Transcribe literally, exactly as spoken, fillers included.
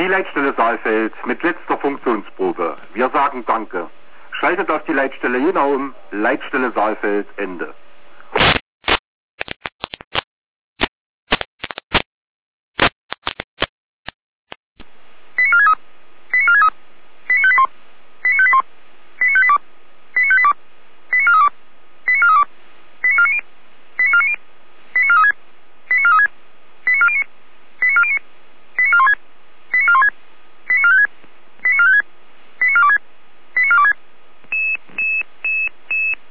Leitstelle Saalfeld mit letzter Funktionsprobe. Wir sagen Danke. Schaltet auf die Leitstelle Jena um. Leitstelle Saalfeld, Ende.